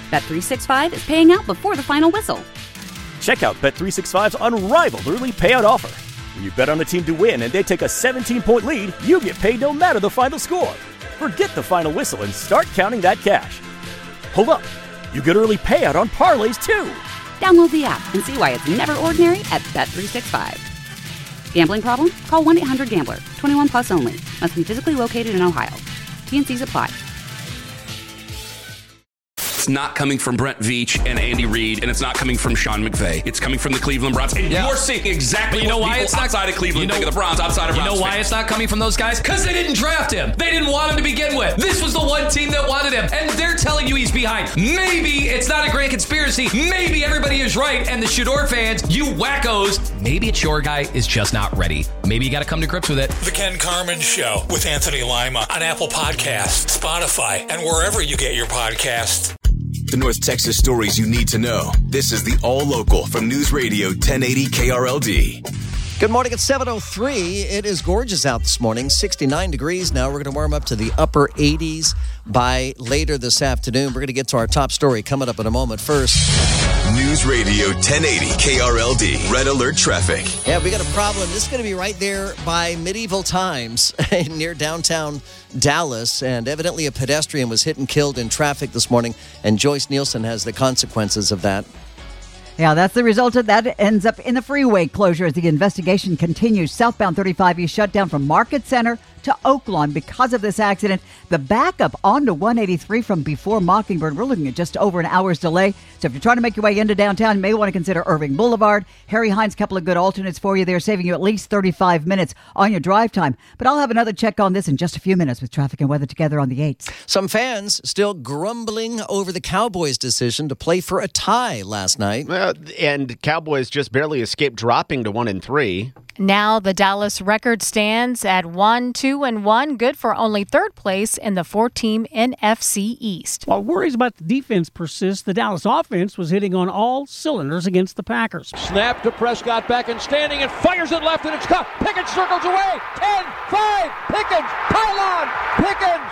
Bet365 is paying out before the final whistle. Check out Bet365's unrivaled early payout offer. When you bet on a team to win and they take a 17-point lead, you get paid no matter the final score. Forget the final whistle and start counting that cash. Hold up. You get early payout on parlays, too. Download the app and see why it's never ordinary at Bet365. Gambling problem? Call 1-800-GAMBLER. 21 plus only. Must be physically located in Ohio. T&Cs apply. It's not coming from Brent Veach and Andy Reid, and it's not coming from Sean McVay. It's coming from the Cleveland Browns. And you're seeing exactly what people outside of Cleveland think of the Browns, outside of Browns. You know why it's not coming from those guys? Because they didn't draft him. They didn't want him to begin with. This was the one team that wanted him, and they're telling you he's behind. Maybe it's not a grand conspiracy. Maybe everybody is right, and the Shador fans, you wackos, maybe it's your guy is just not ready. Maybe you got to come to grips with it. The Ken Carman Show with Anthony Lima on Apple Podcasts, Spotify, and wherever you get your podcasts. The North Texas stories you need to know. This is the All Local from News Radio 1080 KRLD. Good morning. It's 7:03. It is gorgeous out this morning. 69 degrees now. We're going to warm up to the upper 80s by later this afternoon. We're going to get to our top story coming up in a moment. First, News Radio 1080 KRLD. Red Alert Traffic. Yeah, we got a problem. This is going to be right there by Medieval Times near downtown Dallas. And evidently a pedestrian was hit and killed in traffic this morning. And Joyce Nielsen has the consequences of that. Yeah, that's the result of that. Ends up in the freeway closure as the investigation continues. Southbound 35 is shut down from Market Center to Oaklawn because of this accident. The backup onto 183 from before Mockingbird, we're looking at just over an hour's delay. So if you're trying to make your way into downtown, you may want to consider Irving Boulevard. Harry Hines, couple of good alternates for you there, saving you at least 35 minutes on your drive time. But I'll have another check on this in just a few minutes with traffic and weather together on the 8s. Some fans still grumbling over the Cowboys' decision to play for a tie last night. And Cowboys just barely escaped dropping to 1-3. Now the Dallas record stands at 1-2-1, good for only third place in the 4-team NFC East. While worries about the defense persist, the Dallas offense was hitting on all cylinders against the Packers. Snap to Prescott, back and standing, and fires it left, and it's caught. Pickens circles away. 10, 5, Pickens, pile on, Pickens.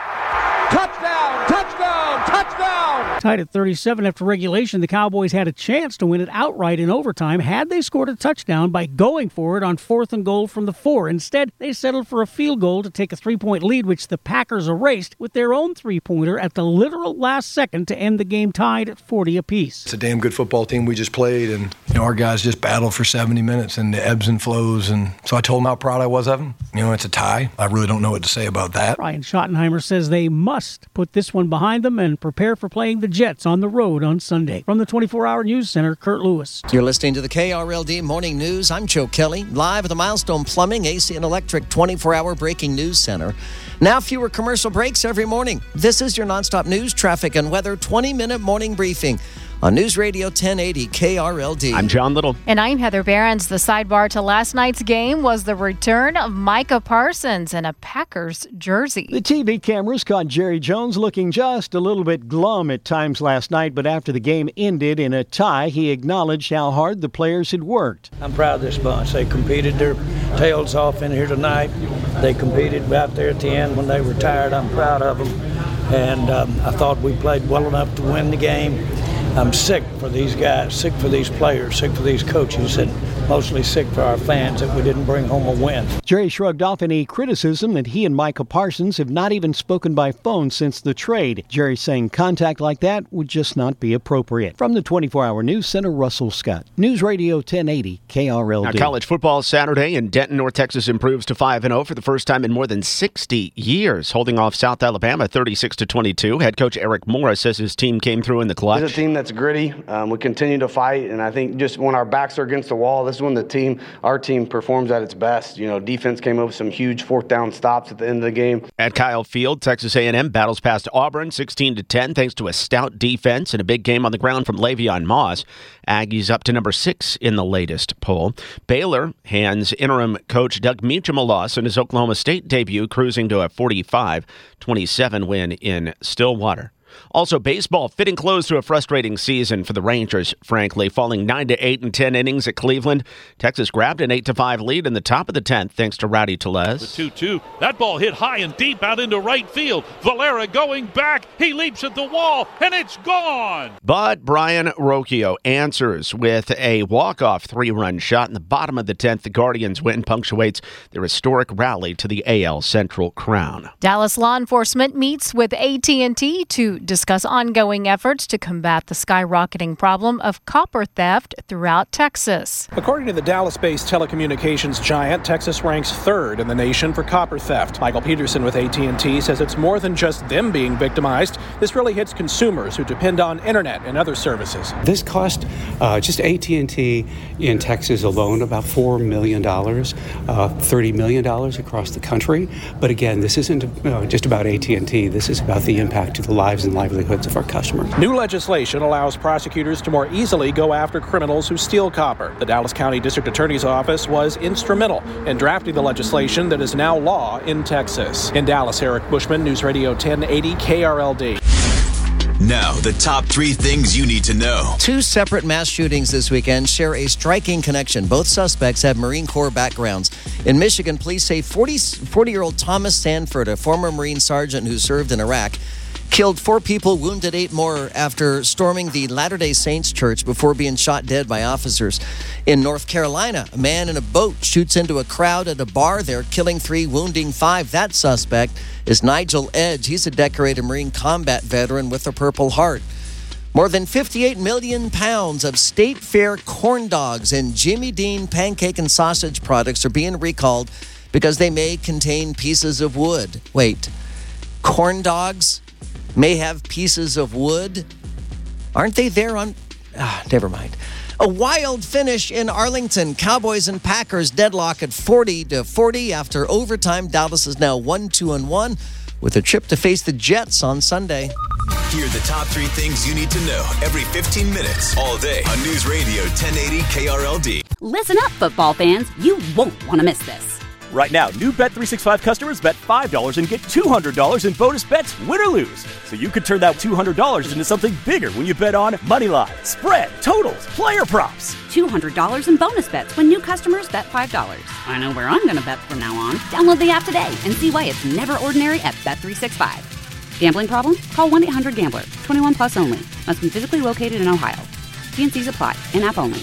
Touchdown, touchdown, touchdown. Tied at 37 after regulation, the Cowboys had a chance to win it outright in overtime had they scored a touchdown by going for it on 4th and goal from the 4. Instead, they settled for a field goal to take a 3-point lead, which the Packers erased with their own 3-pointer at the literal last second to end the game tied at 40 apiece. It's a damn good football team we just played, and our guys just battled for 70 minutes and the ebbs and flows, and so I told them how proud I was of them. It's a tie. I really don't know what to say about that. Ryan Schottenheimer says they must put this one behind them and prepare for playing the Jets on the road on Sunday. From the 24-Hour News Center, Kurt Lewis. You're listening to the KRLD Morning News. I'm Joe Kelly, live at the Milestone Plumbing, AC and Electric 24-hour breaking news center. Now fewer commercial breaks every morning. This is your nonstop news, traffic, and weather 20-minute morning briefing on News Radio 1080 KRLD. I'm John Little. And I'm Heather Behrens. The sidebar to last night's game was the return of Micah Parsons in a Packers jersey. The TV cameras caught Jerry Jones looking just a little bit glum at times last night, but after the game ended in a tie, he acknowledged how hard the players had worked. I'm proud of this bunch. They competed their tails off in here tonight. They competed out there at the end when they were tired. I'm proud of them. And I thought we played well enough to win the game. I'm sick for these guys, sick for these players, sick for these coaches, and mostly sick for our fans that we didn't bring home a win. Jerry shrugged off any criticism that he and Micah Parsons have not even spoken by phone since the trade. Jerry saying contact like that would just not be appropriate. From the 24-Hour News Center, Russell Scott. News Radio 1080 KRLD. Now, college football Saturday, and Denton, North Texas improves to 5-0 for the first time in more than 60 years, holding off South Alabama 36-22. Head coach Eric Morris says his team came through in the clutch. It's a team that's gritty. We continue to fight, and I think just when our backs are against the wall, this is when our team performs at its best. Defense came up with some huge 4th down stops at the end of the game. At Kyle Field, Texas A&M battles past Auburn 16-10 thanks to a stout defense and a big game on the ground from Le'Veon Moss. Aggies up to number 6 in the latest poll. Baylor hands interim coach Doug Meacham a loss in his Oklahoma State debut, cruising to a 45-27 win in Stillwater. Also, baseball fitting close to a frustrating season for the Rangers, frankly, falling 9-8 in 10 innings at Cleveland. Texas grabbed an 8-5 lead in the top of the 10th thanks to Rowdy Tellez. The 2-2. That ball hit high and deep out into right field. Valera going back. He leaps at the wall, and it's gone. But Brian Rocchio answers with a walk-off 3-run shot in the bottom of the 10th. The Guardians win punctuates their historic rally to the AL Central crown. Dallas law enforcement meets with AT&T to discuss ongoing efforts to combat the skyrocketing problem of copper theft throughout Texas. According to the Dallas-based telecommunications giant, Texas ranks third in the nation for copper theft. Michael Peterson with AT&T says it's more than just them being victimized. This really hits consumers who depend on internet and other services. This cost just AT&T in Texas alone about $4 million, $30 million across the country. But again, this isn't just about AT&T. This is about the impact to the lives and livelihoods of our customers. New legislation allows prosecutors to more easily go after criminals who steal copper. The Dallas County District Attorney's Office was instrumental in drafting the legislation that is now law in Texas. In Dallas, Eric Bushman, News Radio 1080 KRLD. Now, the top 3 things you need to know. 2 separate mass shootings this weekend share a striking connection. Both suspects have Marine Corps backgrounds. In Michigan, police say 40-year-old Thomas Sanford, a former Marine sergeant who served in Iraq, killed 4 people, wounded 8 more after storming the Latter-day Saints church before being shot dead by officers. In North Carolina, a man in a boat shoots into a crowd at a bar there, killing 3, wounding 5. That suspect is Nigel Edge. He's a decorated Marine combat veteran with a Purple Heart. More than 58 million pounds of State Fair corn dogs and Jimmy Dean pancake and sausage products are being recalled because they may contain pieces of wood. Wait, corn dogs may have pieces of wood? Aren't they there on... never mind. A wild finish in Arlington. Cowboys and Packers deadlock at 40-40 after overtime. Dallas is now 1-2-1 with a trip to face the Jets on Sunday. Here are the top 3 things you need to know every 15 minutes, all day on News Radio 1080 KRLD. Listen up, football fans. You won't want to miss this. Right now, new Bet365 customers bet $5 and get $200 in bonus bets, win or lose. So you could turn that $200 into something bigger when you bet on moneyline, spread, totals, player props. $200 in bonus bets when new customers bet $5. I know where I'm going to bet from now on. Download the app today and see why it's never ordinary at Bet365. Gambling problem? Call 1-800-GAMBLER. 21 plus only. Must be physically located in Ohio. T&Cs apply. In-app only.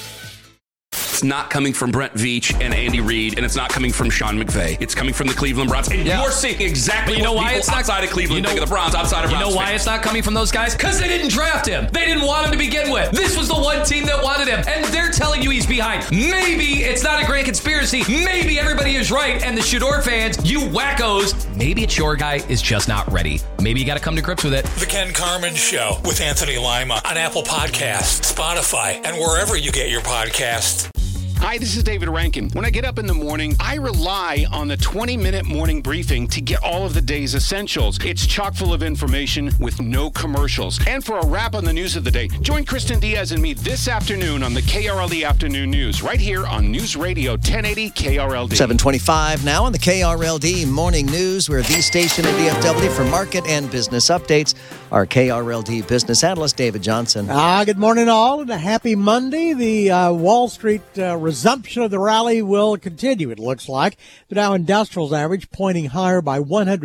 It's not coming from Brent Veach and Andy Reid, and it's not coming from Sean McVay. It's coming from the Cleveland Browns. And you're seeing exactly you know what why people it's not, outside of Cleveland think of the Browns, outside of Browns. You know why fans. it's not coming from those guys? Because they didn't draft him. They didn't want him to begin with. This was the one team that wanted him, and they're telling you he's behind. Maybe it's not a grand conspiracy. Maybe everybody is right, and the Shador fans, you wackos, maybe it's your guy is just not ready. Maybe you got to come to grips with it. The Ken Carman Show with Anthony Lima on Apple Podcasts, Spotify, and wherever you get your podcasts. Hi, this is David Rankin. When I get up in the morning, I rely on the 20-minute morning briefing to get all of the day's essentials. It's chock full of information with no commercials. And for a wrap on the news of the day, join Kristen Diaz and me this afternoon on the KRLD Afternoon News, right here on News Radio 1080 KRLD. 7:25 now on the KRLD Morning News. We're the station at DFW for market and business updates. Our KRLD business analyst, David Johnson. Good morning, all, and a happy Monday. The Wall Street resumption of the rally will continue, it looks like. The Dow Industrials average pointing higher by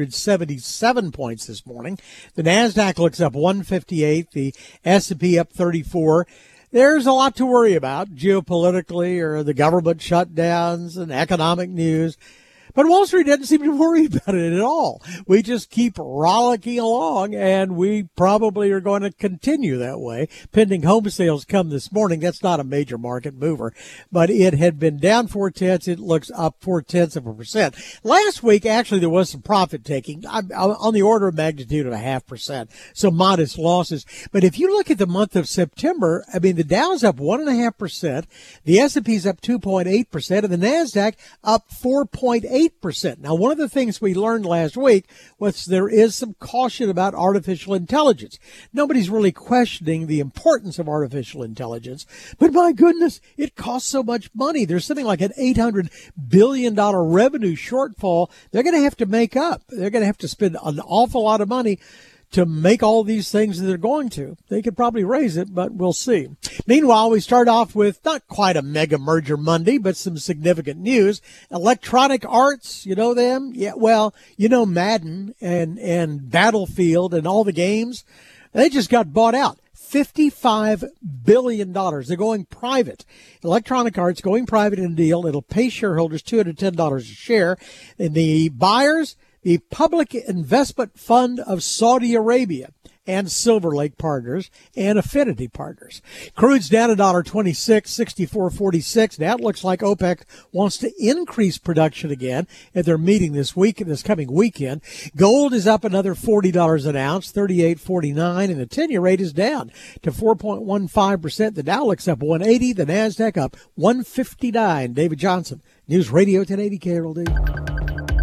177 points this morning. The NASDAQ looks up 158, the S&P up 34. There's a lot to worry about geopolitically or the government shutdowns and economic news. But Wall Street doesn't seem to worry about it at all. We just keep rollicking along, and we probably are going to continue that way. Pending home sales come this morning. That's not a major market mover, but it had been down 0.4. It looks up 0.4%. Last week, actually, there was some profit taking on the order of magnitude of 0.5%. So modest losses. But if you look at the month of September, I mean, the Dow's up 1.5%, the S&P's up 2.8%, and the NASDAQ up 4.8%. Now, one of the things we learned last week was there is some caution about artificial intelligence. Nobody's really questioning the importance of artificial intelligence, but my goodness, it costs so much money. There's something like an $800 billion revenue shortfall they're going to have to make up. They're going to have to spend an awful lot of money to make all these things that they're going to. They could probably raise it, but we'll see. Meanwhile, we start off with not quite a mega merger Monday, but some significant news. Electronic Arts, you know them? Yeah, well, you know Madden and Battlefield and all the games. They just got bought out. $55 billion. They're going private. Electronic Arts going private in a deal. It'll pay shareholders $210 a share. And the buyers, the Public Investment Fund of Saudi Arabia and Silver Lake Partners and Affinity Partners. Crude's down $1.26, 64.46. Now it looks like OPEC wants to increase production again at their meeting this coming weekend. Gold is up another $40 an ounce, 38.49, and the 10-year rate is down to 4.15%. The Dow looks up 180, the Nasdaq up 159. David Johnson, News Radio 1080 KRLD.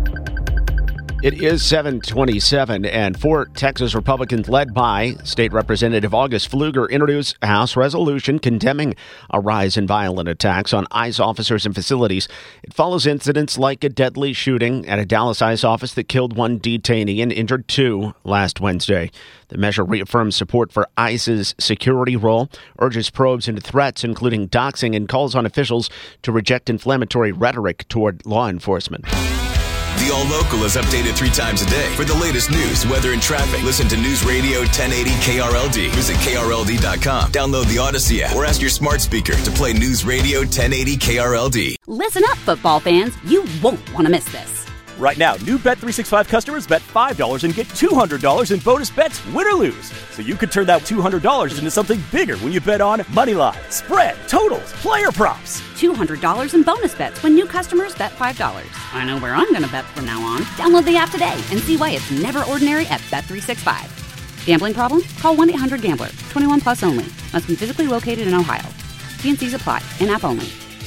It is 7:27, and 4 Texas Republicans led by State Representative August Pfluger introduced a House resolution condemning a rise in violent attacks on ICE officers and facilities. It follows incidents like a deadly shooting at a Dallas ICE office that killed 1 detainee and injured 2 last Wednesday. The measure reaffirms support for ICE's security role, urges probes into threats, including doxing, and calls on officials to reject inflammatory rhetoric toward law enforcement. The All Local is updated 3 times a day. For the latest news, weather, and traffic, listen to News Radio 1080 KRLD. Visit KRLD.com. Download the Odyssey app or ask your smart speaker to play News Radio 1080 KRLD. Listen up, football fans. You won't want to miss this. Right now, new Bet365 customers bet $5 and get $200 in bonus bets, win or lose. So you could turn that $200 into something bigger when you bet on money line, spread, totals, player props. $200 in bonus bets when new customers bet $5. I know where I'm going to bet from now on. Download the app today and see why it's never ordinary at Bet365. Gambling problem? Call 1-800-GAMBLER. 21 plus only. Must be physically located in Ohio. T&Cs apply. In-app only.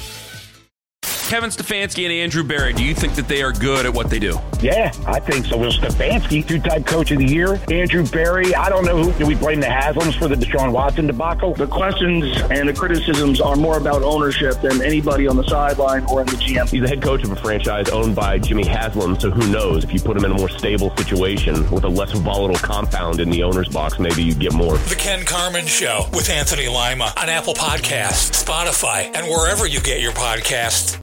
Kevin Stefanski and Andrew Berry, do you think that they are good at what they do? Yeah, I think so. Well, Stefanski, 2-time coach of the year. Andrew Berry, I don't know who. Do we blame the Haslams for the Deshaun Watson debacle? The questions and the criticisms are more about ownership than anybody on the sideline or in the GM. He's the head coach of a franchise owned by Jimmy Haslam, so who knows? If you put him in a more stable situation with a less volatile compound in the owner's box, maybe you get more. The Ken Carman Show with Anthony Lima on Apple Podcasts, Spotify, and wherever you get your podcasts.